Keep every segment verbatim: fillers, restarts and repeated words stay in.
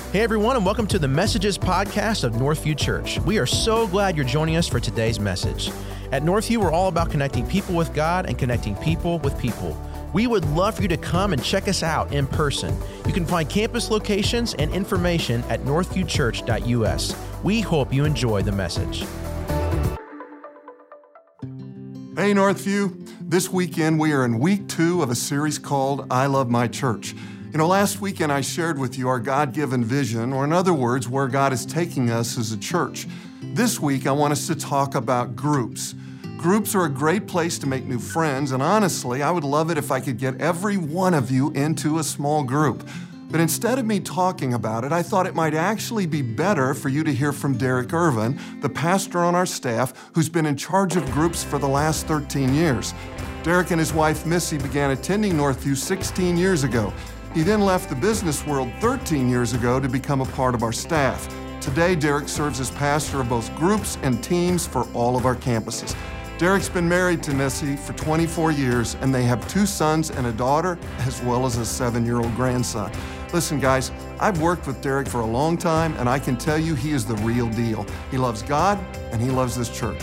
Hey everyone, and welcome to the Messages podcast of Northview Church. We are so glad you're joining us for today's message. At Northview, we're all about connecting people with God and connecting people with people. We would love for you to come and check us out in person. You can find campus locations and information at northview church dot u s. We hope you enjoy the message. Hey Northview, this weekend we are in week two of a series called I Love My Church. You know, last weekend I shared with you our God-given vision, or in other words, where God is taking us as a church. This week I want us to talk about groups. Groups are a great place to make new friends, and honestly, I would love it if I could get every one of you into a small group. But instead of me talking about it, I thought it might actually be better for you to hear from Derek Irvin, the pastor on our staff who's been in charge of groups for the last thirteen years. Derek and his wife Missy began attending Northview sixteen years ago. He then left the business world thirteen years ago to become a part of our staff. Today, Derek serves as pastor of both groups and teams for all of our campuses. Derek's been married to Missy for twenty-four years, and they have two sons and a daughter, as well as a seven-year-old grandson. Listen, guys, I've worked with Derek for a long time, and I can tell you he is the real deal. He loves God, and he loves this church.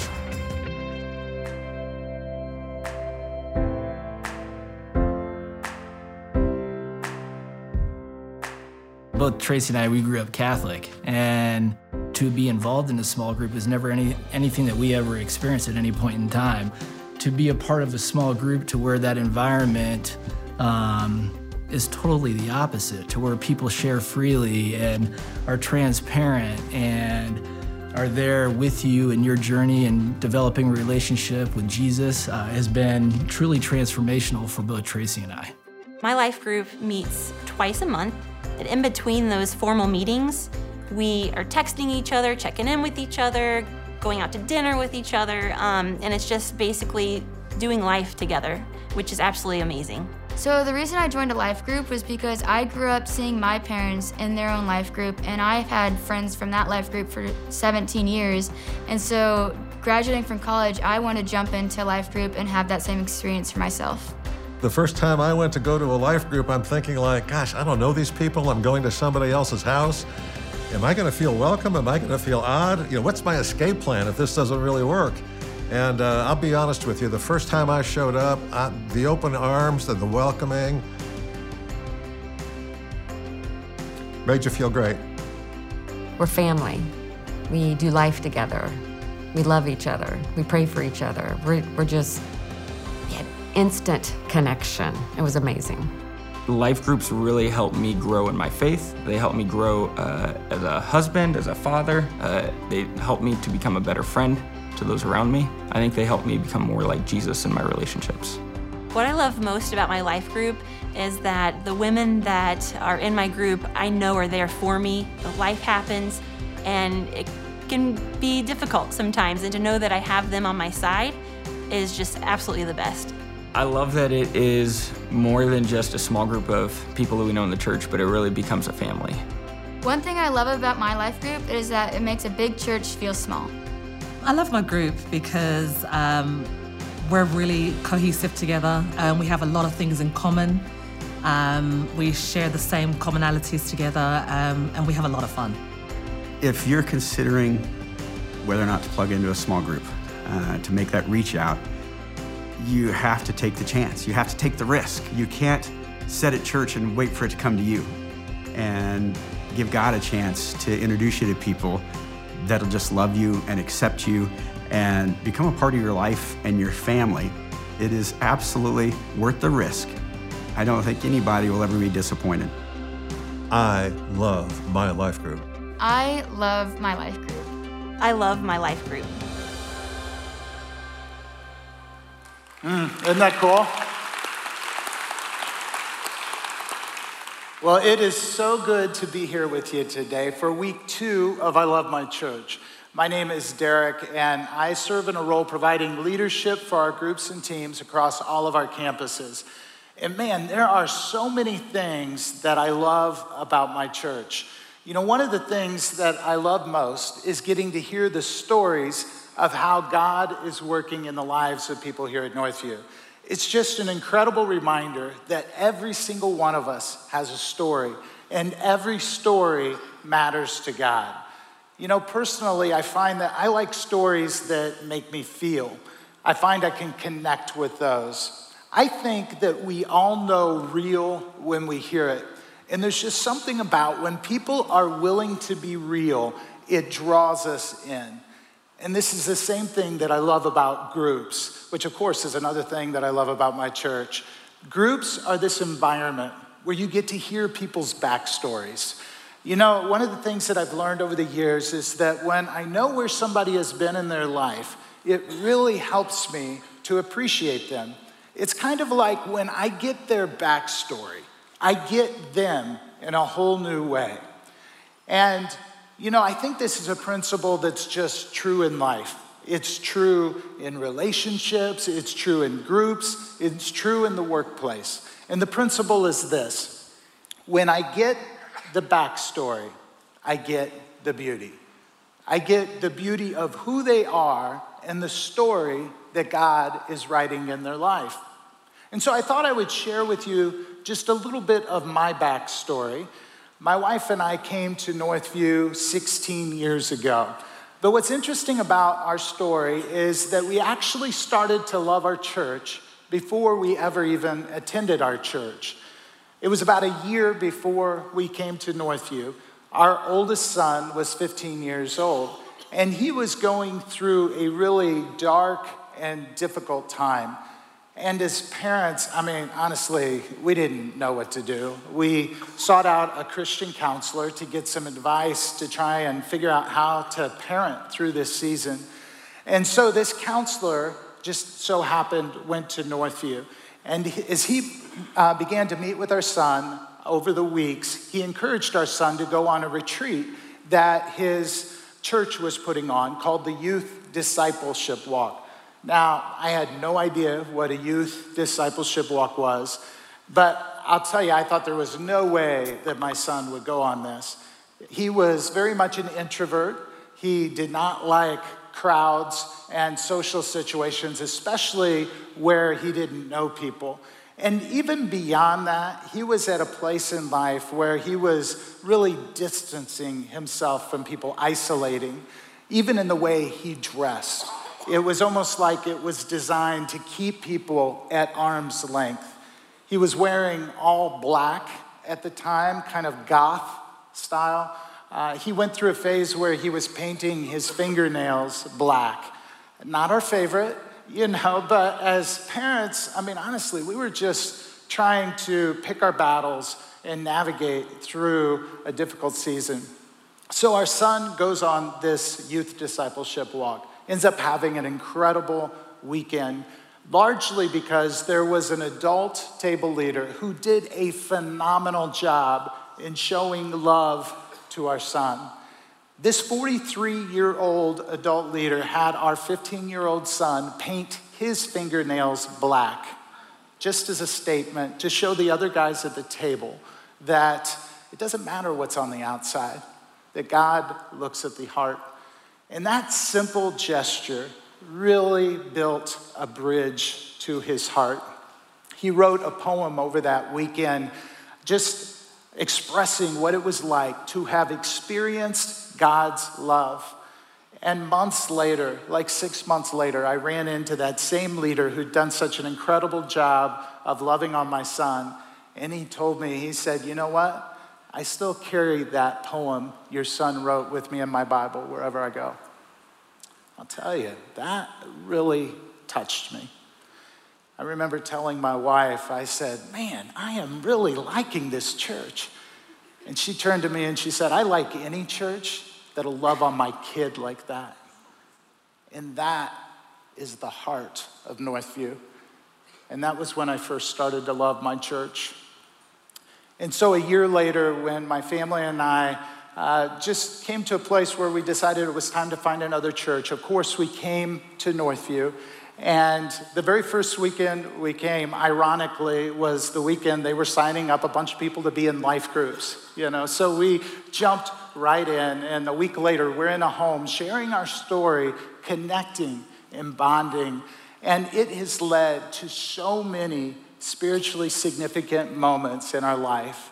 Both Tracy and I, we grew up Catholic, and to be involved in a small group is never any anything that we ever experienced at any point in time. To be a part of a small group to where that environment um, is totally the opposite, to where people share freely and are transparent and are there with you in your journey and developing a relationship with Jesus uh, has been truly transformational for both Tracy and I. My life group meets twice a month. And in between those formal meetings, we are texting each other, checking in with each other, going out to dinner with each other, um, and it's just basically doing life together, which is absolutely amazing. So the reason I joined a life group was because I grew up seeing my parents in their own life group, and I've had friends from that life group for seventeen years. And so graduating from college, I want to jump into a life group and have that same experience for myself. The first time I went to go to a life group, I'm thinking like, gosh, I don't know these people. I'm going to somebody else's house. Am I going to feel welcome? Am I going to feel odd? You know, what's my escape plan if this doesn't really work? And uh, I'll be honest with you, the first time I showed up, I, the open arms and the welcoming made you feel great. We're family. We do life together. We love each other. We pray for each other. We're, we're just instant connection. It was amazing. Life groups really helped me grow in my faith. They helped me grow uh, as a husband, as a father. Uh, they helped me to become a better friend to those around me. I think they helped me become more like Jesus in my relationships. What I love most about my life group is that the women that are in my group, I know are there for me. Life happens, and it can be difficult sometimes, and to know that I have them on my side is just absolutely the best. I love that it is more than just a small group of people that we know in the church, but it really becomes a family. One thing I love about my life group is that it makes a big church feel small. I love my group because um, we're really cohesive together. Um, we have a lot of things in common. Um, we share the same commonalities together, um, and we have a lot of fun. If you're considering whether or not to plug into a small group, uh, to make that reach out, you have to take the chance. You have to take the risk. You can't sit at church and wait for it to come to you. And give God a chance to introduce you to people that'll just love you and accept you and become a part of your life and your family. It is absolutely worth the risk. I don't think anybody will ever be disappointed. I love my life group. I love my life group. I love my life group. Mm, isn't that cool? Well, it is so good to be here with you today for week two of I Love My Church. My name is Derek, and I serve in a role providing leadership for our groups and teams across all of our campuses. And man, there are so many things that I love about my church. You know, one of the things that I love most is getting to hear the stories of how God is working in the lives of people here at Northview. It's just an incredible reminder that every single one of us has a story and every story matters to God. You know, personally, I find that I like stories that make me feel. I find I can connect with those. I think that we all know real when we hear it. And there's just something about when people are willing to be real, it draws us in. And this is the same thing that I love about groups, which of course is another thing that I love about my church. Groups are this environment where you get to hear people's backstories. You know, one of the things that I've learned over the years is that when I know where somebody has been in their life, it really helps me to appreciate them. It's kind of like when I get their backstory, I get them in a whole new way. And, you know, I think this is a principle that's just true in life. It's true in relationships, it's true in groups, it's true in the workplace. And the principle is this: when I get the backstory, I get the beauty. I get the beauty of who they are and the story that God is writing in their life. And so I thought I would share with you just a little bit of my backstory. My wife and I came to Northview sixteen years ago. But what's interesting about our story is that we actually started to love our church before we ever even attended our church. It was about a year before we came to Northview. Our oldest son was fifteen years old, and he was going through a really dark and difficult time. And as parents, I mean, honestly, we didn't know what to do. We sought out a Christian counselor to get some advice to try and figure out how to parent through this season. And so this counselor just so happened went to Northview. And as he uh, began to meet with our son over the weeks, he encouraged our son to go on a retreat that his church was putting on called the Youth Discipleship Walk. Now, I had no idea what a youth discipleship walk was, but I'll tell you, I thought there was no way that my son would go on this. He was very much an introvert. He did not like crowds and social situations, especially where he didn't know people. And even beyond that, he was at a place in life where he was really distancing himself from people, isolating, even in the way he dressed. It was almost like it was designed to keep people at arm's length. He was wearing all black at the time, kind of goth style. Uh, he went through a phase where he was painting his fingernails black. Not our favorite, you know, but as parents, I mean, honestly, we were just trying to pick our battles and navigate through a difficult season. So our son goes on this youth discipleship walk. Ends up having an incredible weekend, largely because there was an adult table leader who did a phenomenal job in showing love to our son. This forty-three-year-old adult leader had our fifteen-year-old son paint his fingernails black, just as a statement to show the other guys at the table that it doesn't matter what's on the outside, that God looks at the heart. And that simple gesture really built a bridge to his heart. He wrote a poem over that weekend just expressing what it was like to have experienced God's love. And months later, like six months later, I ran into that same leader who'd done such an incredible job of loving on my son. And he told me, he said, you know what? I still carry that poem your son wrote with me in my Bible wherever I go. I'll tell you, that really touched me. I remember telling my wife, I said, man, I am really liking this church. And she turned to me and she said, I like any church that'll love on my kid like that. And that is the heart of Northview. And that was when I first started to love my church. And so a year later, when my family and I uh, just came to a place where we decided it was time to find another church, of course, we came to Northview. And the very first weekend we came, ironically, was the weekend they were signing up a bunch of people to be in life groups, you know. So we jumped right in, and a week later, we're in a home sharing our story, connecting and bonding. And it has led to so many spiritually significant moments in our life.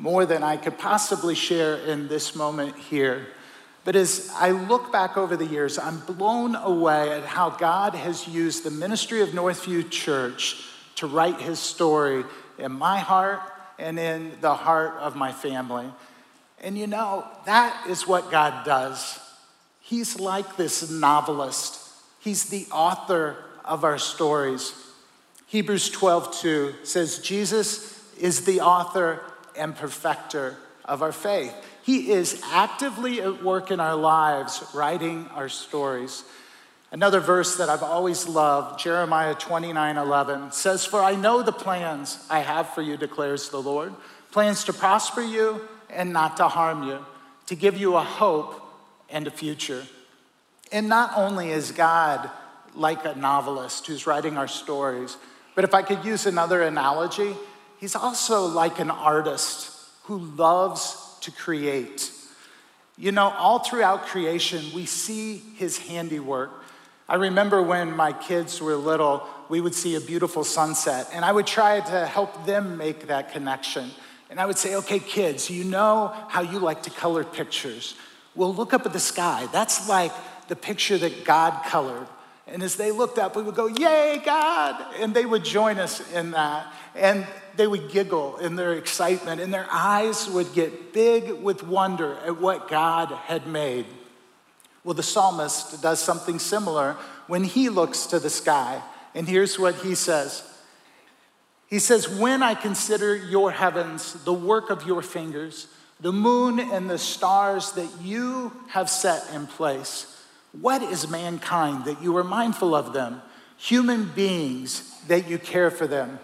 more than I could possibly share in this moment here. But as I look back over the years, I'm blown away at how God has used the ministry of Northview Church to write his story in my heart and in the heart of my family. And you know, that is what God does. He's like this novelist. He's the author of our stories. Hebrews twelve two says, Jesus is the author and perfecter of our faith. He is actively at work in our lives, writing our stories. Another verse that I've always loved, Jeremiah twenty-nine eleven, says, for I know the plans I have for you, declares the Lord, plans to prosper you and not to harm you, to give you a hope and a future. And not only is God like a novelist who's writing our stories, but if I could use another analogy, he's also like an artist who loves to create. You know, all throughout creation, we see his handiwork. I remember when my kids were little, we would see a beautiful sunset, and I would try to help them make that connection. And I would say, okay, kids, you know how you like to color pictures. Well, look up at the sky. That's like the picture that God colored. And as they looked up, we would go, yay, God! And they would join us in that. And they would giggle in their excitement, and their eyes would get big with wonder at what God had made. Well, the psalmist does something similar when he looks to the sky. And here's what he says. He says, when I consider your heavens, the work of your fingers, the moon and the stars that you have set in place, what is mankind that you are mindful of them? Human beings that you care for them.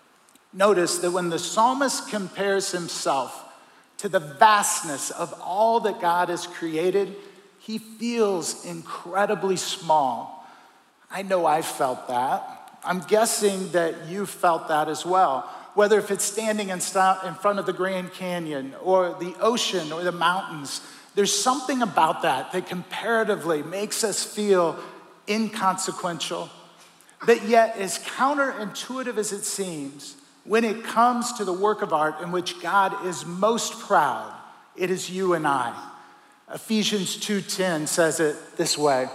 Notice that when the psalmist compares himself to the vastness of all that God has created, he feels incredibly small. I know I've felt that. I'm guessing that you felt that as well. Whether if it's standing in front of the Grand Canyon or the ocean or the mountains, there's something about that that comparatively makes us feel inconsequential. But yet, as counterintuitive as it seems, when it comes to the work of art in which God is most proud, it is you and I. Ephesians two ten says it this way,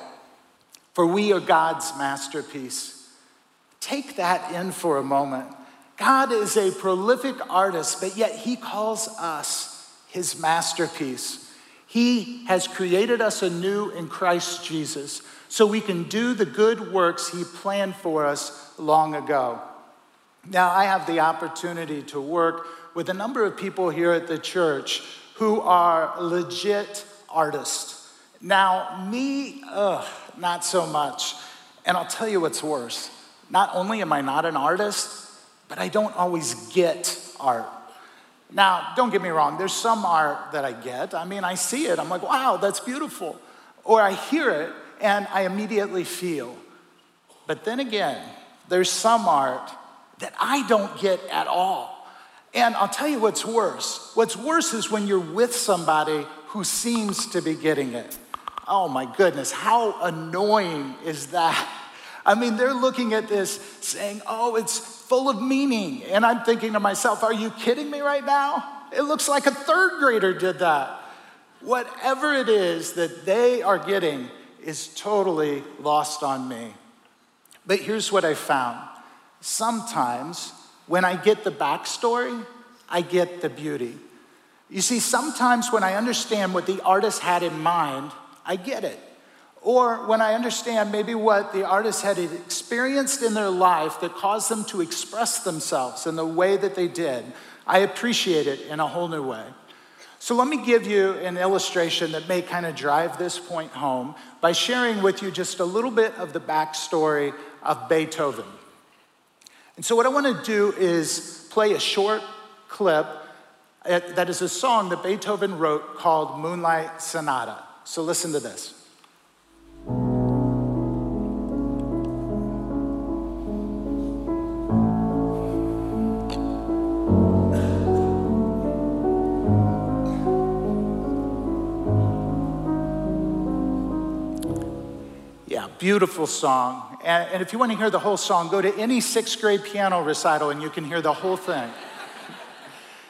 for we are God's masterpiece. Take that in for a moment. God is a prolific artist, but yet he calls us his masterpiece. He has created us anew in Christ Jesus so we can do the good works he planned for us long ago. Now, I have the opportunity to work with a number of people here at the church who are legit artists. Now, me, ugh, not so much. And I'll tell you what's worse. Not only am I not an artist, but I don't always get art. Now, don't get me wrong, there's some art that I get. I mean, I see it, I'm like, wow, that's beautiful. Or I hear it, and I immediately feel. But then again, there's some art that I don't get at all. And I'll tell you what's worse. What's worse is when you're with somebody who seems to be getting it. Oh my goodness, how annoying is that? I mean, they're looking at this saying, oh, it's full of meaning. And I'm thinking to myself, are you kidding me right now? It looks like a third grader did that. Whatever it is that they are getting is totally lost on me. But here's what I found. Sometimes when I get the backstory, I get the beauty. You see, sometimes when I understand what the artist had in mind, I get it. Or when I understand maybe what the artist had experienced in their life that caused them to express themselves in the way that they did, I appreciate it in a whole new way. So let me give you an illustration that may kind of drive this point home by sharing with you just a little bit of the backstory of Beethoven. And so what I want to do is play a short clip that is a song that Beethoven wrote called Moonlight Sonata. So listen to this. Beautiful song. And, and if you want to hear the whole song, go to any sixth grade piano recital and you can hear the whole thing.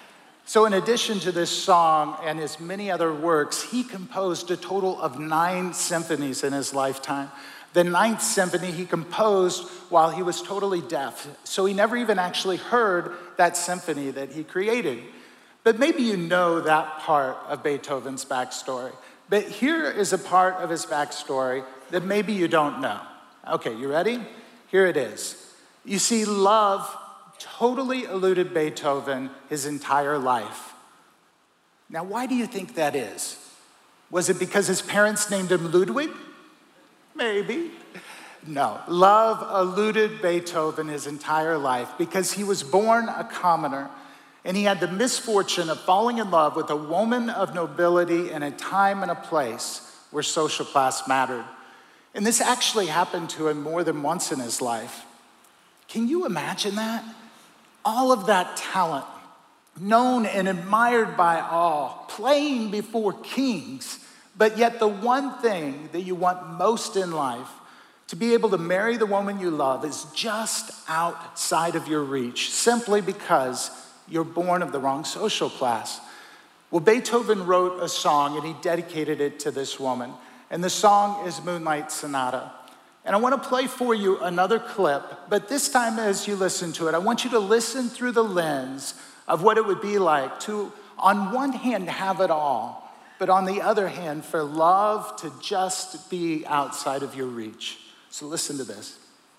So in addition to this song and his many other works, he composed a total of nine symphonies in his lifetime. The ninth symphony he composed while he was totally deaf, so he never even actually heard that symphony that he created. But maybe you know that part of Beethoven's backstory. But here is a part of his backstory that maybe you don't know. Okay, you ready? Here it is. You see, love totally eluded Beethoven his entire life. Now, why do you think that is? Was it because his parents named him Ludwig? Maybe. No, love eluded Beethoven his entire life because he was born a commoner and he had the misfortune of falling in love with a woman of nobility in a time and a place where social class mattered. And this actually happened to him more than once in his life. Can you imagine that? All of that talent, known and admired by all, playing before kings, but yet the one thing that you want most in life, to be able to marry the woman you love, is just outside of your reach, simply because you're born of the wrong social class. Well, Beethoven wrote a song and he dedicated it to this woman. And the song is Moonlight Sonata. And I want to play for you another clip, but this time as you listen to it, I want you to listen through the lens of what it would be like to, on one hand, have it all, but on the other hand, for love to just be outside of your reach. So listen to this.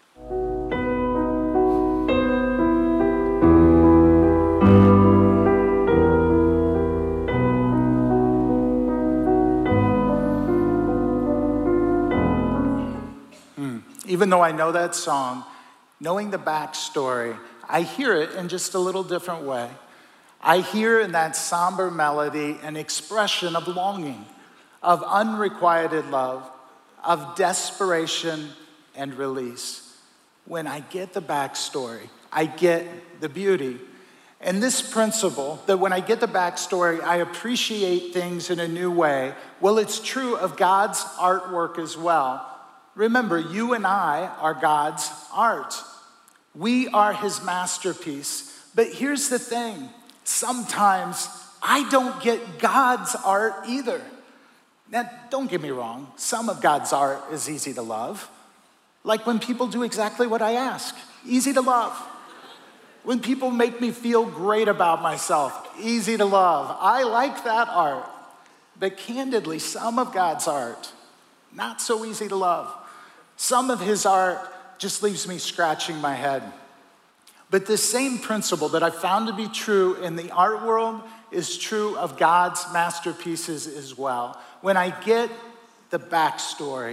Even though I know that song, knowing the backstory, I hear it in just a little different way. I hear in that somber melody an expression of longing, of unrequited love, of desperation and release. When I get the backstory, I get the beauty. And this principle, that when I get the backstory, I appreciate things in a new way, well, it's true of God's artwork as well. Remember, you and I are God's art. We are his masterpiece. But here's the thing. Sometimes I don't get God's art either. Now, don't get me wrong. Some of God's art is easy to love. Like when people do exactly what I ask. Easy to love. When people make me feel great about myself. Easy to love. I like that art. But candidly, some of God's art, not so easy to love. Some of his art just leaves me scratching my head. But this same principle that I found to be true in the art world is true of God's masterpieces as well. When I get the backstory,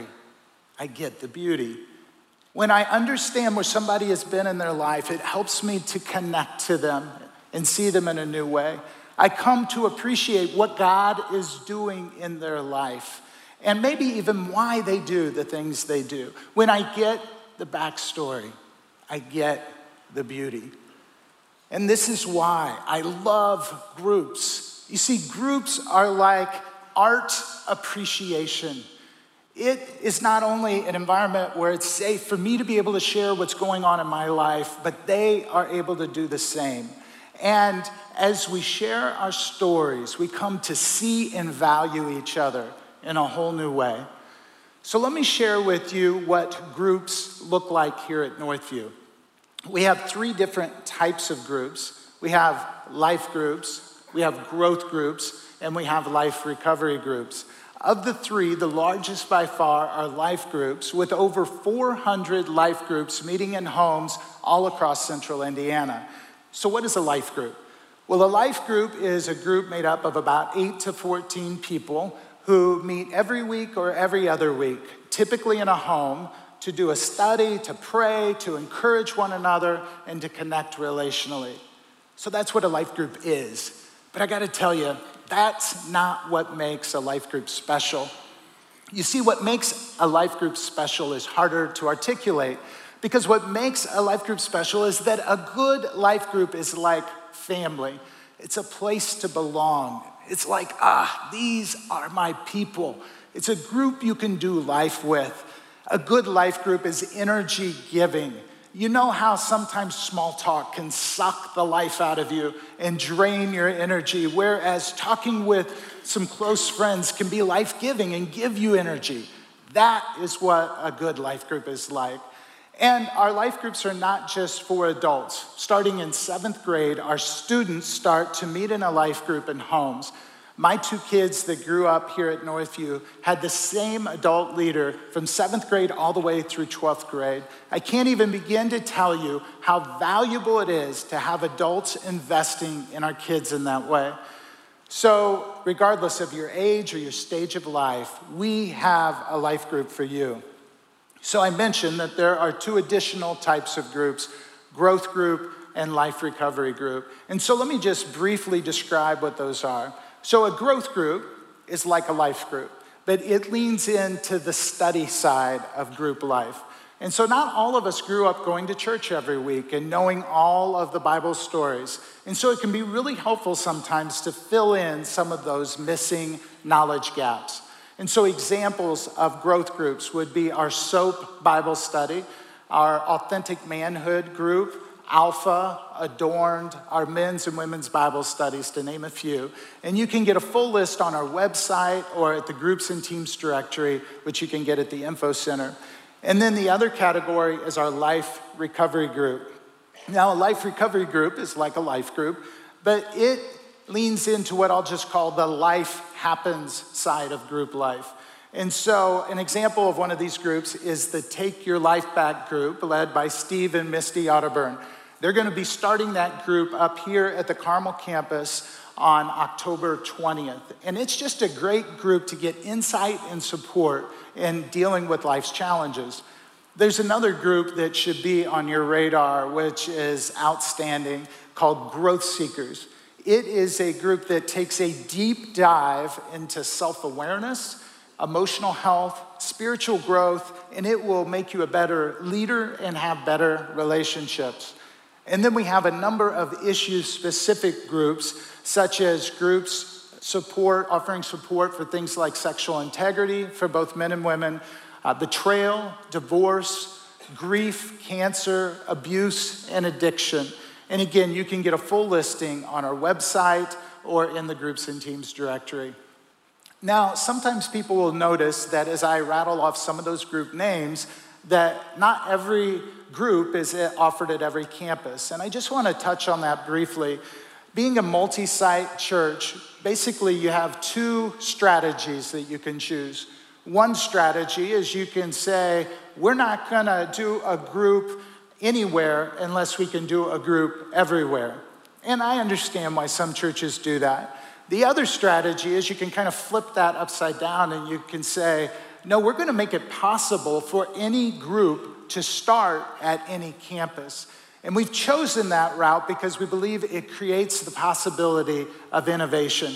I get the beauty. When I understand where somebody has been in their life, it helps me to connect to them and see them in a new way. I come to appreciate what God is doing in their life and maybe even why they do the things they do. When I get the backstory, I get the beauty. And this is why I love groups. You see, groups are like art appreciation. It is not only an environment where it's safe for me to be able to share what's going on in my life, but they are able to do the same. And as we share our stories, we come to see and value each other in a whole new way. So let me share with you what groups look like here at Northview. We have three different types of groups. We have life groups, we have growth groups, and we have life recovery groups. Of the three, the largest by far are life groups, with over four hundred life groups meeting in homes all across central Indiana. So what is a life group? Well, a life group is a group made up of about eight to fourteen people who meet every week or every other week, typically in a home, to do a study, to pray, to encourage one another, and to connect relationally. So that's what a life group is. But I gotta tell you, that's not what makes a life group special. You see, what makes a life group special is harder to articulate, because what makes a life group special is that a good life group is like family. It's a place to belong. It's like, ah, these are my people. It's a group you can do life with. A good life group is energy giving. You know how sometimes small talk can suck the life out of you and drain your energy, whereas talking with some close friends can be life-giving and give you energy. That is what a good life group is like. And our life groups are not just for adults. Starting in seventh grade, our students start to meet in a life group in homes. My two kids that grew up here at Northview had the same adult leader from seventh grade all the way through twelfth grade. I can't even begin to tell you how valuable it is to have adults investing in our kids in that way. So regardless of your age or your stage of life, we have a life group for you. So I mentioned that there are two additional types of groups, growth group and life recovery group. And so let me just briefly describe what those are. So a growth group is like a life group, but it leans into the study side of group life. And so not all of us grew up going to church every week and knowing all of the Bible stories. And so it can be really helpful sometimes to fill in some of those missing knowledge gaps. And so examples of growth groups would be our SOAP Bible study, our Authentic Manhood group, Alpha, Adorned, our men's and women's Bible studies, to name a few. And you can get a full list on our website or at the Groups and Teams directory, which you can get at the Info Center. And then the other category is our life recovery group. Now, a life recovery group is like a life group, but it leans into what I'll just call the life happens side of group life. And so an example of one of these groups is the Take Your Life Back group, led by Steve and Misty Otterburn. They're going to be starting that group up here at the Carmel campus on October twentieth. And it's just a great group to get insight and support in dealing with life's challenges. There's another group that should be on your radar, which is outstanding, called Growth Seekers. It is a group that takes a deep dive into self-awareness, emotional health, spiritual growth, and it will make you a better leader and have better relationships. And then we have a number of issue-specific groups, such as groups support, offering support for things like sexual integrity for both men and women, uh, betrayal, divorce, grief, cancer, abuse, and addiction. And again, you can get a full listing on our website or in the Groups and Teams directory. Now, sometimes people will notice that as I rattle off some of those group names, that not every group is offered at every campus. And I just want to touch on that briefly. Being a multi-site church, basically you have two strategies that you can choose. One strategy is you can say, we're not going to do a group anywhere unless we can do a group everywhere. And I understand why some churches do that. The other strategy is you can kind of flip that upside down and you can say, no, we're going to make it possible for any group to start at any campus. And we've chosen that route because we believe it creates the possibility of innovation.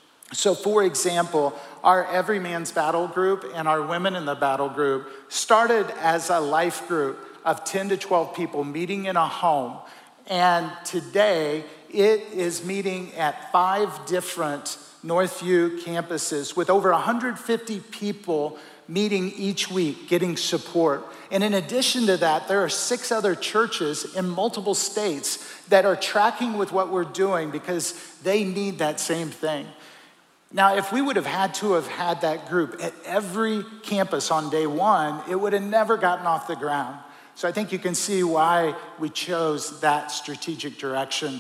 So for example, our Every Man's Battle group and our Women in the Battle group started as a life group of ten to twelve people meeting in a home. And today it is meeting at five different Northview campuses with over one hundred fifty people meeting each week, getting support. And in addition to that, there are six other churches in multiple states that are tracking with what we're doing because they need that same thing. Now, if we would have had to have had that group at every campus on day one, it would have never gotten off the ground. So I think you can see why we chose that strategic direction.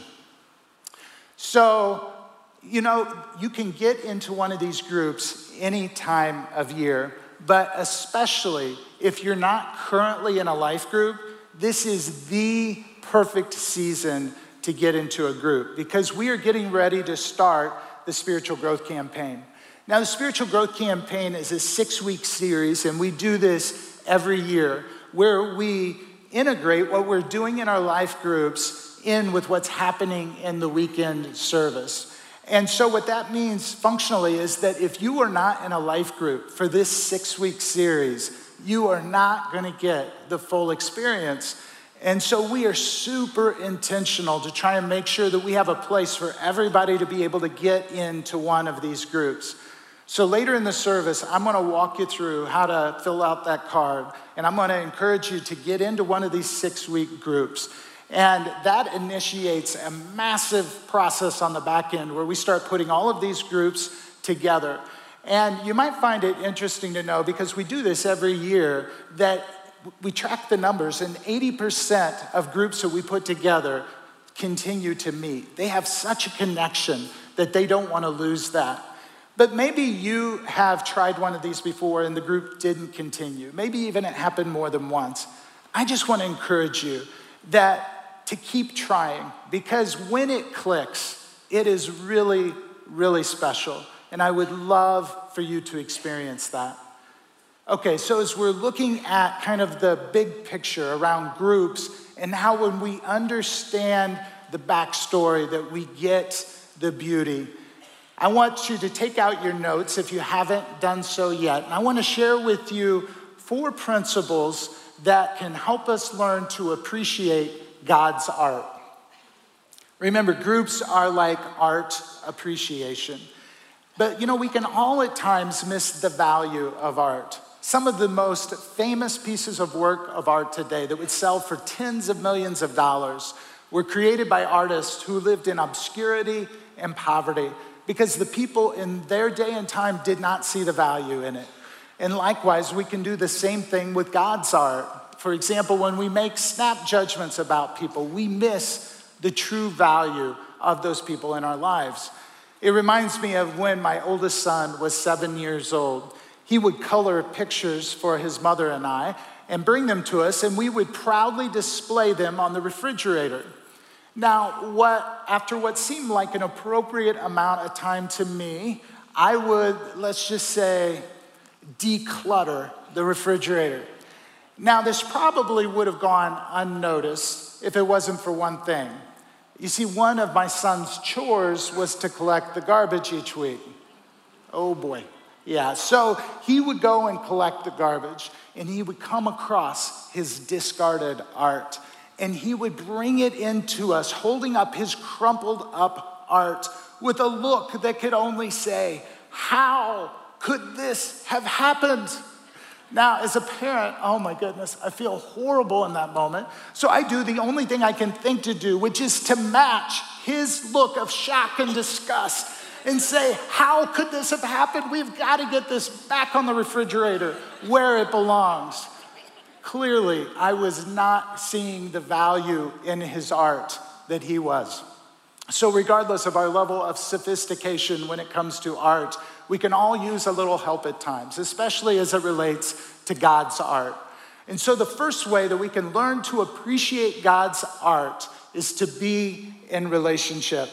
So, you know, you can get into one of these groups any time of year, but especially if you're not currently in a life group, this is the perfect season to get into a group because we are getting ready to start the Spiritual Growth Campaign. Now, the Spiritual Growth Campaign is a six-week series, and we do this every year where we integrate what we're doing in our life groups in with what's happening in the weekend service. And so what that means functionally is that if you are not in a life group for this six-week series, you are not going to get the full experience. And so we are super intentional to try and make sure that we have a place for everybody to be able to get into one of these groups. So later in the service, I'm gonna walk you through how to fill out that card, and I'm gonna encourage you to get into one of these six-week groups. And that initiates a massive process on the back end where we start putting all of these groups together. And you might find it interesting to know, because we do this every year, that we track the numbers, and eighty percent of groups that we put together continue to meet. They have such a connection that they don't want to lose that. But maybe you have tried one of these before and the group didn't continue. Maybe even it happened more than once. I just want to encourage you that to keep trying, because when it clicks, it is really, really special. And I would love for you to experience that. Okay, so as we're looking at kind of the big picture around groups and how when we understand the backstory that we get the beauty, I want you to take out your notes if you haven't done so yet. And I want to share with you four principles that can help us learn to appreciate God's art. Remember, groups are like art appreciation. But you know, we can all at times miss the value of art. Some of the most famous pieces of work of art today that would sell for tens of millions of dollars were created by artists who lived in obscurity and poverty, because the people in their day and time did not see the value in it. And likewise, we can do the same thing with God's art. For example, when we make snap judgments about people, we miss the true value of those people in our lives. It reminds me of when my oldest son was seven years old. He would color pictures for his mother and I and bring them to us, and we would proudly display them on the refrigerator. Now, what after what seemed like an appropriate amount of time to me, I would, let's just say, declutter the refrigerator. Now, this probably would have gone unnoticed if it wasn't for one thing. You see, one of my son's chores was to collect the garbage each week. Oh boy. Yeah, so he would go and collect the garbage, and he would come across his discarded art, and he would bring it into us, holding up his crumpled up art with a look that could only say, how could this have happened? Now, as a parent, oh my goodness, I feel horrible in that moment. So I do the only thing I can think to do, which is to match his look of shock and disgust and say, how could this have happened? We've got to get this back on the refrigerator where it belongs. Clearly, I was not seeing the value in his art that he was. So regardless of our level of sophistication when it comes to art, we can all use a little help at times, especially as it relates to God's art. And so the first way that we can learn to appreciate God's art is to be in relationship.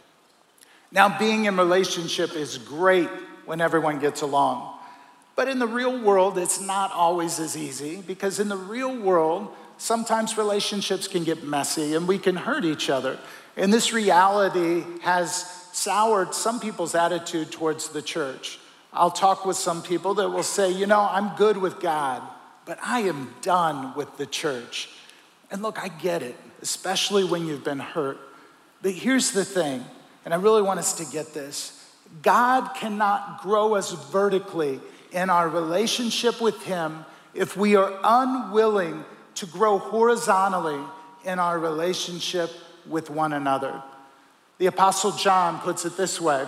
Now, being in relationship is great when everyone gets along. But in the real world, it's not always as easy, because in the real world, sometimes relationships can get messy and we can hurt each other. And this reality has soured some people's attitude towards the church. I'll talk with some people that will say, you know, I'm good with God, but I am done with the church. And look, I get it, especially when you've been hurt. But here's the thing, and I really want us to get this. God cannot grow us vertically in our relationship with him if we are unwilling to grow horizontally in our relationship with one another. The Apostle John puts it this way.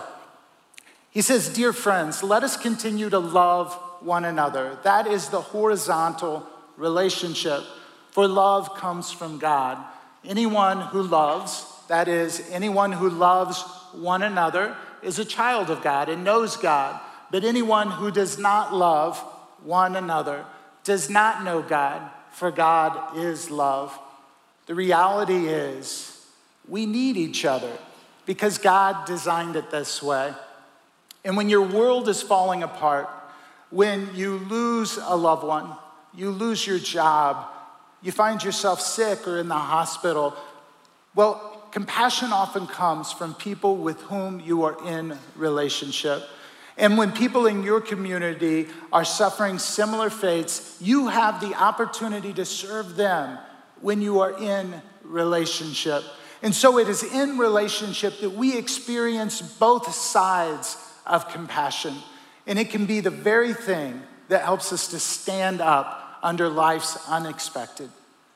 He says, dear friends, let us continue to love one another. That is the horizontal relationship, for love comes from God. Anyone who loves, that is, anyone who loves one another, is a child of God and knows God. But anyone who does not love one another does not know God, for God is love. The reality is we need each other because God designed it this way. And when your world is falling apart, when you lose a loved one, you lose your job, you find yourself sick or in the hospital, well, compassion often comes from people with whom you are in relationship. And when people in your community are suffering similar fates, you have the opportunity to serve them when you are in relationship. And so it is in relationship that we experience both sides of compassion. And it can be the very thing that helps us to stand up under life's unexpected.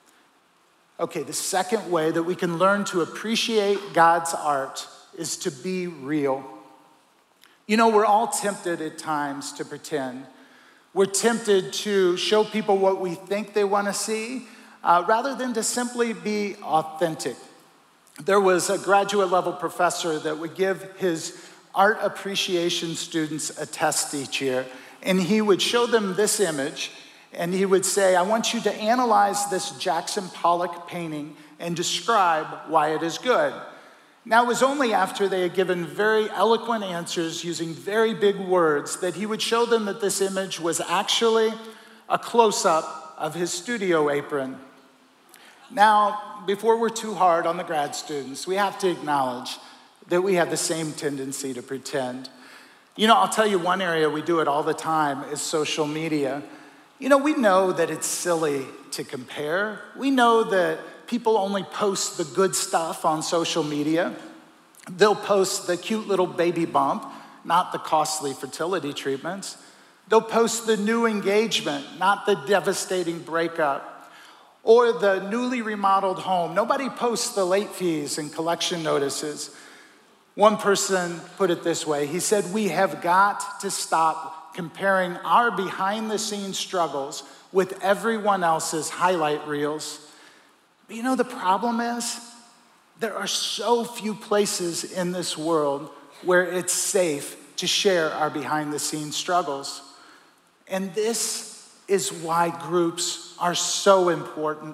Okay, the second way that we can learn to appreciate God's art is to be real. You know, we're all tempted at times to pretend. We're tempted to show people what we think they want to see, uh, rather than to simply be authentic. There was a graduate level professor that would give his art appreciation students a test each year, and he would show them this image, and he would say, I want you to analyze this Jackson Pollock painting and describe why it is good. Now, it was only after they had given very eloquent answers using very big words that he would show them that this image was actually a close-up of his studio apron. Now, before we're too hard on the grad students, we have to acknowledge that we have the same tendency to pretend. You know, I'll tell you one area we do it all the time is social media. You know, we know that it's silly to compare. We know that people only post the good stuff on social media. They'll post the cute little baby bump, not the costly fertility treatments. They'll post the new engagement, not the devastating breakup. Or the newly remodeled home. Nobody posts the late fees and collection notices. One person put it this way. He said, we have got to stop comparing our behind-the-scenes struggles with everyone else's highlight reels. But you know, the problem is, there are so few places in this world where it's safe to share our behind-the-scenes struggles. And this is why groups are so important.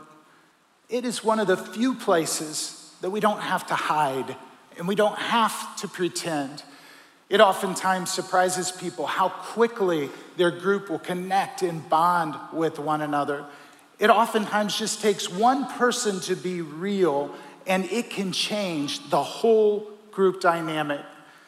It is one of the few places that we don't have to hide and we don't have to pretend. It oftentimes surprises people how quickly their group will connect and bond with one another. It oftentimes just takes one person to be real, and it can change the whole group dynamic.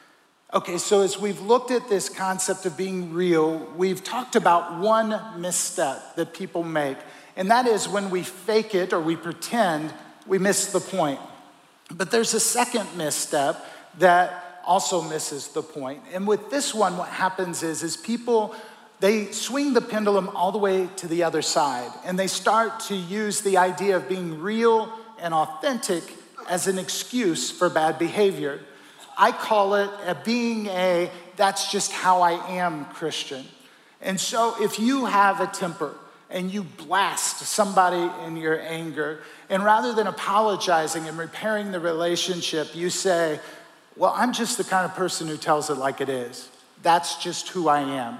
Okay, so as we've looked at this concept of being real, we've talked about one misstep that people make, and that is when we fake it or we pretend, we miss the point. But there's a second misstep that also misses the point. And with this one, what happens is, is people, they swing the pendulum all the way to the other side, and they start to use the idea of being real and authentic as an excuse for bad behavior. I call it a being a, that's just how I am Christian. And so if you have a temper and you blast somebody in your anger, and rather than apologizing and repairing the relationship, you say, well, I'm just the kind of person who tells it like it is. That's just who I am.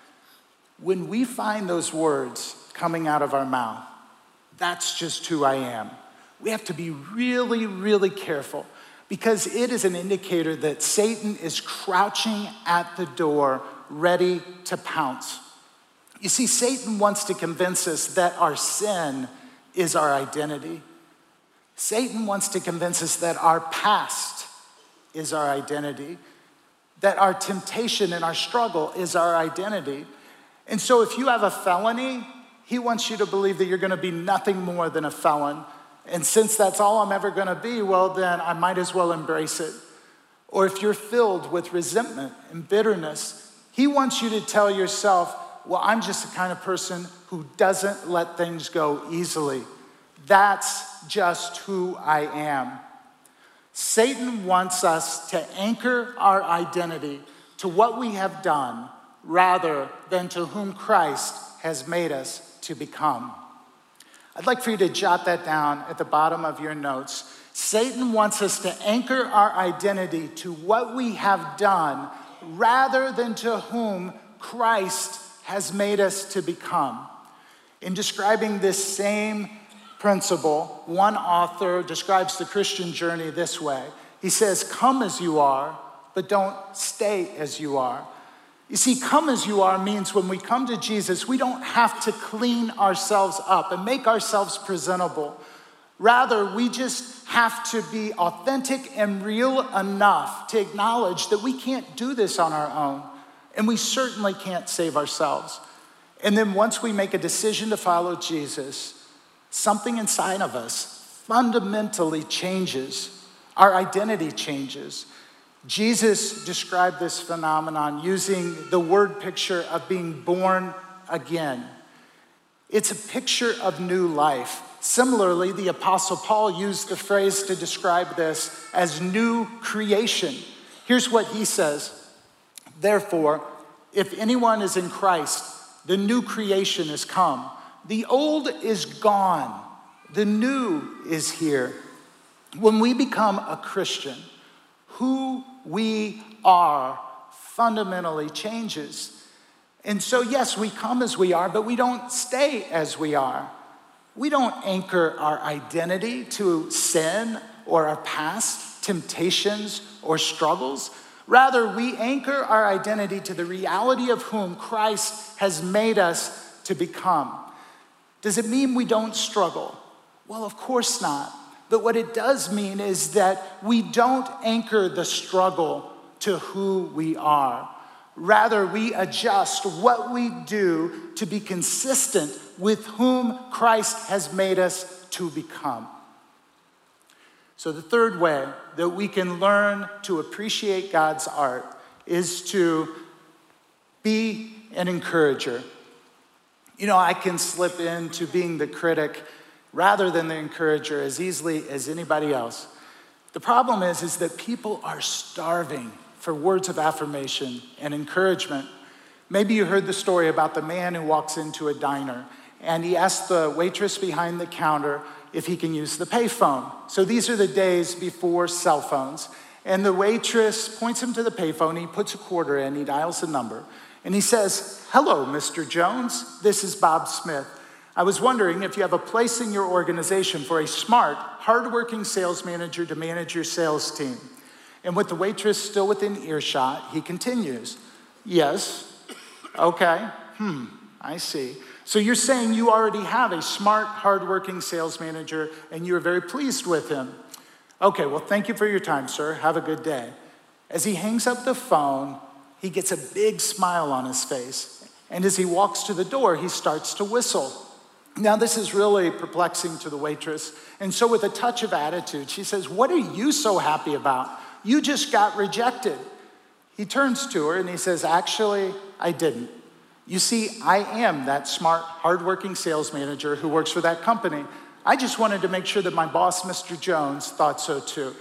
When we find those words coming out of our mouth, that's just who I am, we have to be really, really careful, because it is an indicator that Satan is crouching at the door, ready to pounce. You see, Satan wants to convince us that our sin is our identity. Satan wants to convince us that our past is our identity, that our temptation and our struggle is our identity. And so if you have a felony, he wants you to believe that you're gonna be nothing more than a felon. And since that's all I'm ever gonna be, well then I might as well embrace it. Or if you're filled with resentment and bitterness, he wants you to tell yourself, well, I'm just the kind of person who doesn't let things go easily. That's just who I am. Satan wants us to anchor our identity to what we have done rather than to whom Christ has made us to become. I'd like for you to jot that down at the bottom of your notes. Satan wants us to anchor our identity to what we have done rather than to whom Christ has made us to become. In describing this same principle, one author describes the Christian journey this way. He says, come as you are, but don't stay as you are. You see, come as you are means when we come to Jesus, we don't have to clean ourselves up and make ourselves presentable. Rather, we just have to be authentic and real enough to acknowledge that we can't do this on our own, and we certainly can't save ourselves. And then once we make a decision to follow Jesus, something inside of us fundamentally changes. Our identity changes. Jesus described this phenomenon using the word picture of being born again. It's a picture of new life. Similarly, the Apostle Paul used the phrase to describe this as new creation. Here's what he says: therefore, if anyone is in Christ, the new creation has come. The old is gone. The new is here. When we become a Christian, who we are fundamentally changes. And so, yes, we come as we are, but we don't stay as we are. We don't anchor our identity to sin or our past temptations or struggles. Rather, we anchor our identity to the reality of whom Christ has made us to become. Does it mean we don't struggle? Well, of course not. But what it does mean is that we don't anchor the struggle to who we are. Rather, we adjust what we do to be consistent with whom Christ has made us to become. So the third way that we can learn to appreciate God's art is to be an encourager. You know, I can slip into being the critic rather than the encourager as easily as anybody else. The problem is, is that people are starving for words of affirmation and encouragement. Maybe you heard the story about the man who walks into a diner and he asks the waitress behind the counter if he can use the payphone. So these are the days before cell phones. And the waitress points him to the payphone, he puts a quarter in, he dials the number, and he says, "Hello, Mister Jones, this is Bob Smith. I was wondering if you have a place in your organization for a smart, hardworking sales manager to manage your sales team." And with the waitress still within earshot, he continues, "Yes, okay, hmm, I see. So you're saying you already have a smart, hardworking sales manager and you're very pleased with him. Okay, well, thank you for your time, sir. Have a good day." As he hangs up the phone, he gets a big smile on his face. And as he walks to the door, he starts to whistle. Now, this is really perplexing to the waitress. And so with a touch of attitude, she says, "What are you so happy about? You just got rejected." He turns to her and he says, "Actually, I didn't. You see, I am that smart, hardworking sales manager who works for that company. I just wanted to make sure that my boss, Mister Jones, thought so too."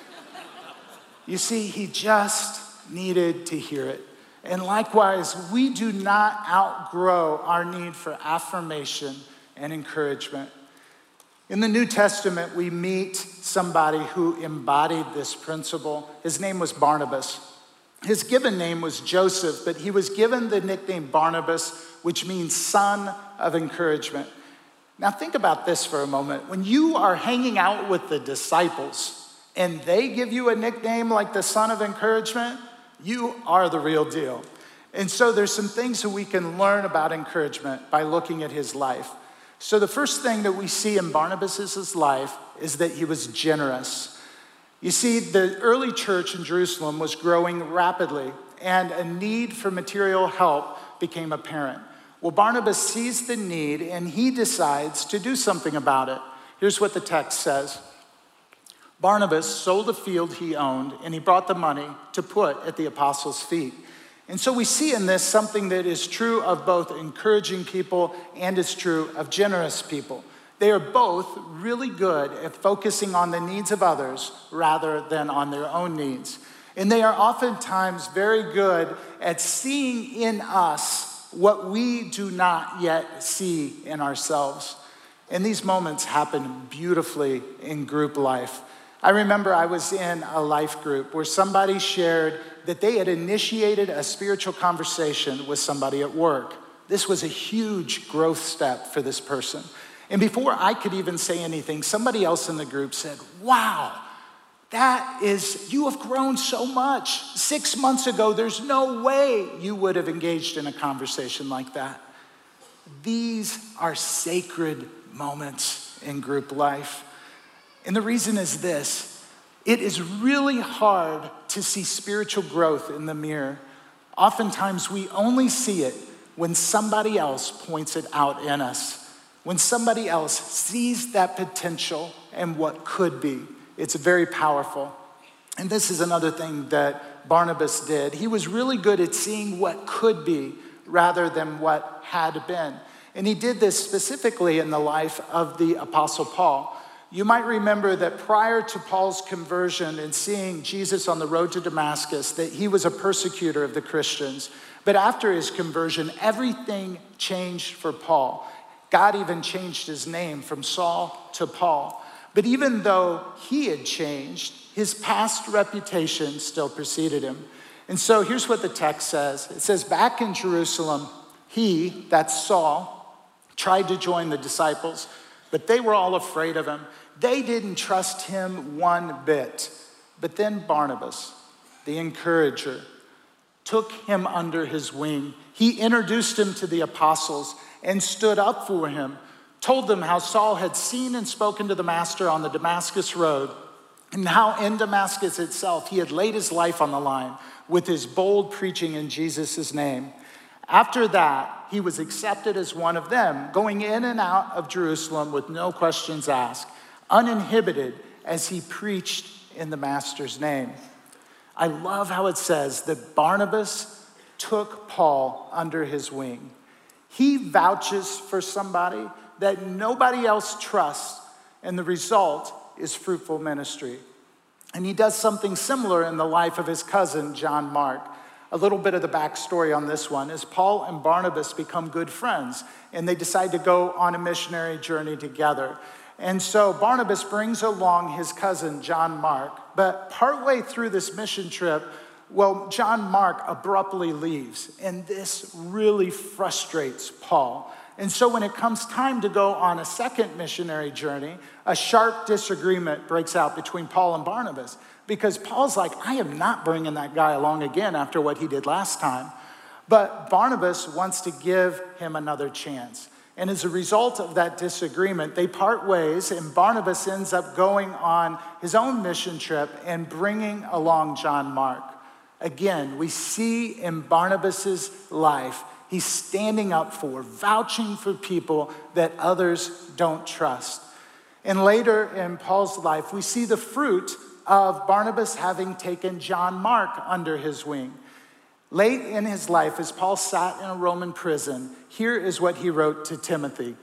You see, he just needed to hear it. And likewise, we do not outgrow our need for affirmation and encouragement. In the New Testament, we meet somebody who embodied this principle. His name was Barnabas. His given name was Joseph, but he was given the nickname Barnabas, which means son of encouragement. Now think about this for a moment. When you are hanging out with the disciples and they give you a nickname like the son of encouragement, you are the real deal. And so there's some things that we can learn about encouragement by looking at his life. So the first thing that we see in Barnabas' life is that he was generous. You see, the early church in Jerusalem was growing rapidly, and a need for material help became apparent. Well, Barnabas sees the need, and he decides to do something about it. Here's what the text says. Barnabas sold a field he owned, and he brought the money to put at the apostles' feet. And so we see in this something that is true of both encouraging people and is true of generous people. They are both really good at focusing on the needs of others rather than on their own needs. And they are oftentimes very good at seeing in us what we do not yet see in ourselves. And these moments happen beautifully in group life. I remember I was in a life group where somebody shared that they had initiated a spiritual conversation with somebody at work. This was a huge growth step for this person. And before I could even say anything, somebody else in the group said, "Wow, that is, you have grown so much. Six months ago, there's no way you would have engaged in a conversation like that." These are sacred moments in group life. And the reason is this: it is really hard to see spiritual growth in the mirror. Oftentimes, we only see it when somebody else points it out in us. When somebody else sees that potential and what could be. It's very powerful. And this is another thing that Barnabas did. He was really good at seeing what could be rather than what had been. And he did this specifically in the life of the Apostle Paul. You might remember that prior to Paul's conversion and seeing Jesus on the road to Damascus, that he was a persecutor of the Christians. But after his conversion, everything changed for Paul. God even changed his name from Saul to Paul. But even though he had changed, his past reputation still preceded him. And so here's what the text says. It says, back in Jerusalem, he, that's Saul, tried to join the disciples, but they were all afraid of him. They didn't trust him one bit. But then Barnabas, the encourager, took him under his wing. He introduced him to the apostles and stood up for him, told them how Saul had seen and spoken to the master on the Damascus road, and how in Damascus itself he had laid his life on the line with his bold preaching in Jesus' name. After that, he was accepted as one of them, going in and out of Jerusalem with no questions asked, uninhibited as he preached in the master's name. I love how it says that Barnabas took Paul under his wing. He vouches for somebody that nobody else trusts, and the result is fruitful ministry. And he does something similar in the life of his cousin, John Mark. A little bit of the backstory on this one is Paul and Barnabas become good friends, and they decide to go on a missionary journey together. And so Barnabas brings along his cousin, John Mark, but partway through this mission trip, well, John Mark abruptly leaves, and this really frustrates Paul. And so when it comes time to go on a second missionary journey, a sharp disagreement breaks out between Paul and Barnabas, because Paul's like, I am not bringing that guy along again after what he did last time. But Barnabas wants to give him another chance. And as a result of that disagreement, they part ways, and Barnabas ends up going on his own mission trip and bringing along John Mark. Again, we see in Barnabas's life, he's standing up for, vouching for people that others don't trust. And later in Paul's life, we see the fruit of Barnabas having taken John Mark under his wing. Late in his life, as Paul sat in a Roman prison, here is what he wrote to Timothy.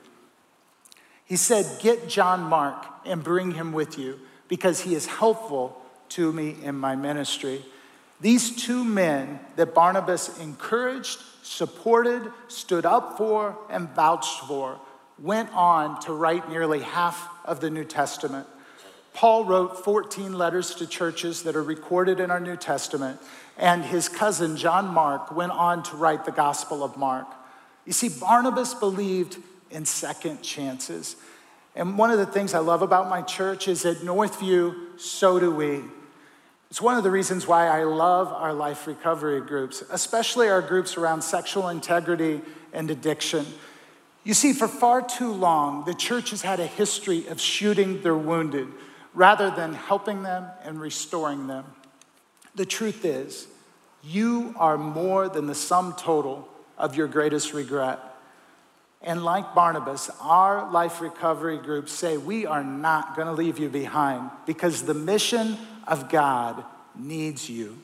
He said, get John Mark and bring him with you, because he is helpful to me in my ministry. These two men that Barnabas encouraged, supported, stood up for, and vouched for went on to write nearly half of the New Testament. Paul wrote fourteen letters to churches that are recorded in our New Testament, and his cousin John Mark went on to write the Gospel of Mark. You see, Barnabas believed in second chances. And one of the things I love about my church is at Northview, so do we. It's one of the reasons why I love our life recovery groups, especially our groups around sexual integrity and addiction. You see, for far too long, the church has had a history of shooting their wounded rather than helping them and restoring them. The truth is, you are more than the sum total of your greatest regret. And like Barnabas, our life recovery groups say we are not going to leave you behind, because the mission of God needs you.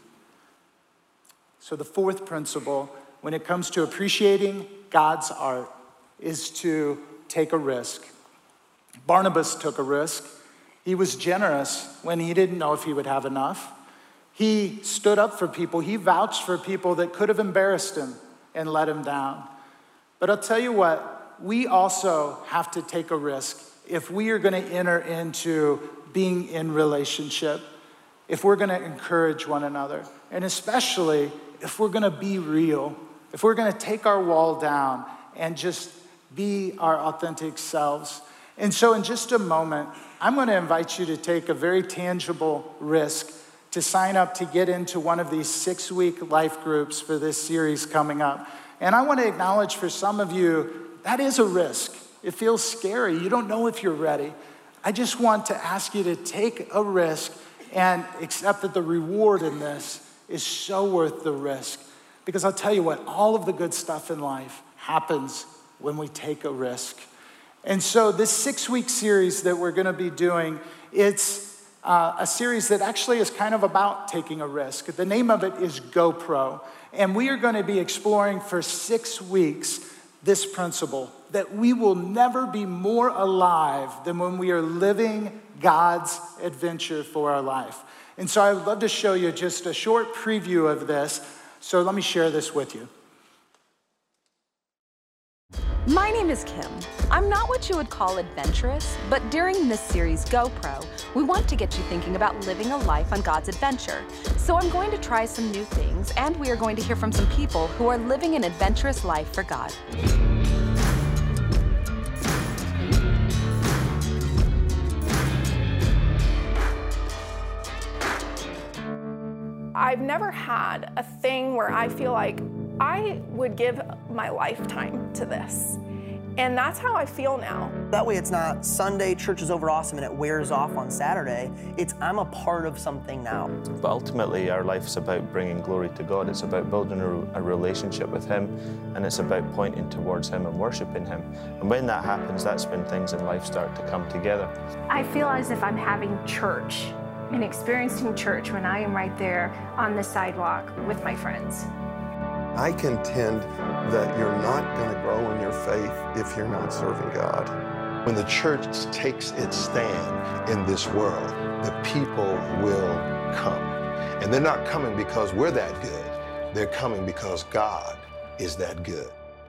So the fourth principle, when it comes to appreciating God's art, is to take a risk. Barnabas took a risk. He was generous when he didn't know if he would have enough. He stood up for people. He vouched for people that could have embarrassed him and let him down. But I'll tell you what, we also have to take a risk if we are going to enter into being in relationship, if we're going to encourage one another, and especially if we're going to be real, if we're going to take our wall down and just be our authentic selves. And so in just a moment, I'm going to invite you to take a very tangible risk to sign up to get into one of these six-week life groups for this series coming up. And I want to acknowledge for some of you, that is a risk. It feels scary. You don't know if you're ready. I just want to ask you to take a risk and accept that the reward in this is so worth the risk. Because I'll tell you what, all of the good stuff in life happens when we take a risk. And so this six-week series that we're going to be doing, it's uh, a series that actually is kind of about taking a risk. The name of it is GoPro. And we are going to be exploring for six weeks this principle that we will never be more alive than when we are living God's adventure for our life. And so I would love to show you just a short preview of this. So let me share this with you. My name is Kim. I'm not what you would call adventurous, but during this series, GoPro, we want to get you thinking about living a life on God's adventure. So I'm going to try some new things, and we are going to hear from some people who are living an adventurous life for God. I've never had a thing where I feel like I would give my lifetime to this. And that's how I feel now. That way it's not Sunday, church is over awesome, and it wears off on Saturday. It's I'm a part of something now. But ultimately, our life's about bringing glory to God. It's about building a, a relationship with Him, and it's about pointing towards Him and worshiping Him. And when that happens, that's when things in life start to come together. I feel as if I'm having church and experiencing church when I am right there on the sidewalk with my friends. I contend that you're not going to grow in your faith if you're not serving God. When the church takes its stand in this world, the people will come. And they're not coming because we're that good. They're coming because God is that good.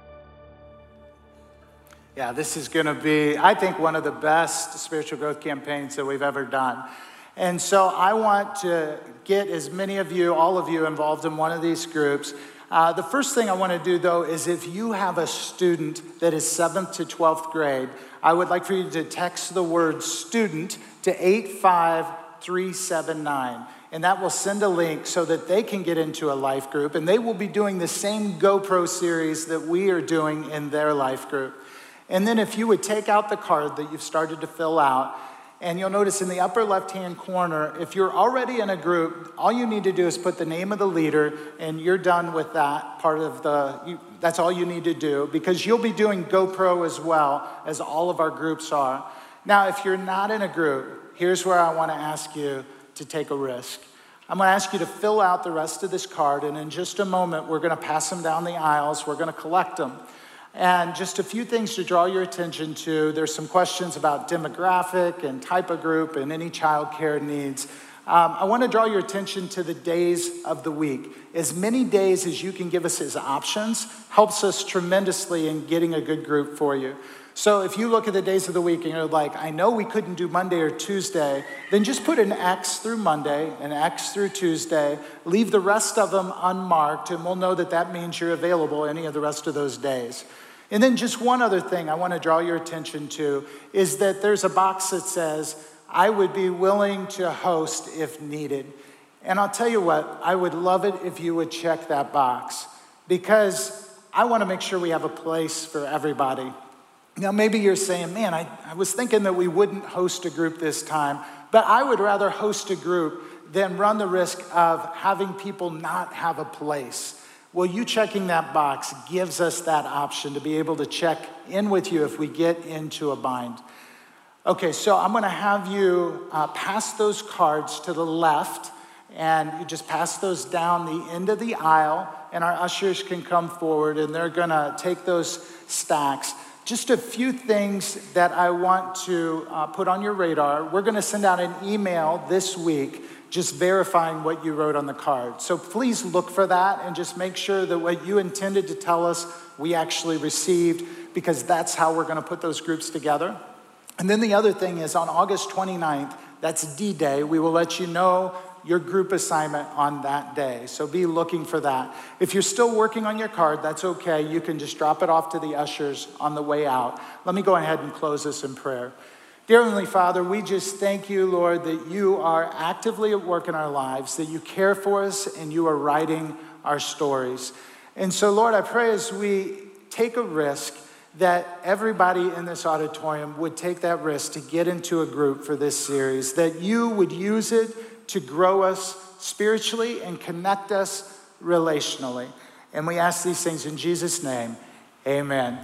Yeah, this is going to be, I think, one of the best spiritual growth campaigns that we've ever done. And so I want to get as many of you, all of you, involved in one of these groups. Uh, the first thing I want to do, though, is if you have a student that is seventh to twelfth grade, I would like for you to text the word student to eight five three seven nine. And that will send a link so that they can get into a life group. And they will be doing the same GoPro series that we are doing in their life group. And then if you would take out the card that you've started to fill out, and you'll notice in the upper left-hand corner, if you're already in a group, all you need to do is put the name of the leader, and you're done with that part of the, you, that's all you need to do, because you'll be doing GoPro as well as all of our groups are. Now, if you're not in a group, here's where I want to ask you to take a risk. I'm going to ask you to fill out the rest of this card, and in just a moment, we're going to pass them down the aisles. We're going to collect them. And just a few things to draw your attention to. There's some questions about demographic and type of group and any child care needs. Um, I want to draw your attention to the days of the week. As many days as you can give us as options helps us tremendously in getting a good group for you. So if you look at the days of the week and you're like, I know we couldn't do Monday or Tuesday, then just put an X through Monday, an X through Tuesday, leave the rest of them unmarked, and we'll know that that means you're available any of the rest of those days. And then just one other thing I want to draw your attention to is that there's a box that says, I would be willing to host if needed. And I'll tell you what, I would love it if you would check that box, because I want to make sure we have a place for everybody. Now, maybe you're saying, man, I, I was thinking that we wouldn't host a group this time, but I would rather host a group than run the risk of having people not have a place. Well, you checking that box gives us that option to be able to check in with you if we get into a bind. Okay, so I'm going to have you uh, pass those cards to the left, and you just pass those down the end of the aisle, and our ushers can come forward, and they're going to take those stacks. Just a few things that I want to uh, put on your radar. We're going to send out an email this week just verifying what you wrote on the card. So please look for that and just make sure that what you intended to tell us, we actually received, because that's how we're going to put those groups together. And then the other thing is on August twenty-ninth, that's D-Day, we will let you know your group assignment on that day. So be looking for that. If you're still working on your card, that's okay. You can just drop it off to the ushers on the way out. Let me go ahead and close this in prayer. Dear Heavenly Father, we just thank you, Lord, that you are actively at work in our lives, that you care for us and you are writing our stories. And so, Lord, I pray as we take a risk that everybody in this auditorium would take that risk to get into a group for this series, that you would use it to grow us spiritually and connect us relationally. And we ask these things in Jesus' name, amen.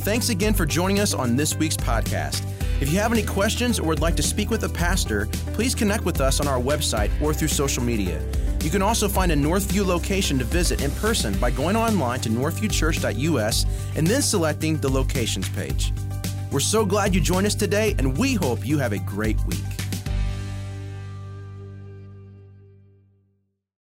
Thanks again for joining us on this week's podcast. If you have any questions or would like to speak with a pastor, please connect with us on our website or through social media. You can also find a Northview location to visit in person by going online to northview church dot u s and then selecting the locations page. We're so glad you joined us today, and we hope you have a great week.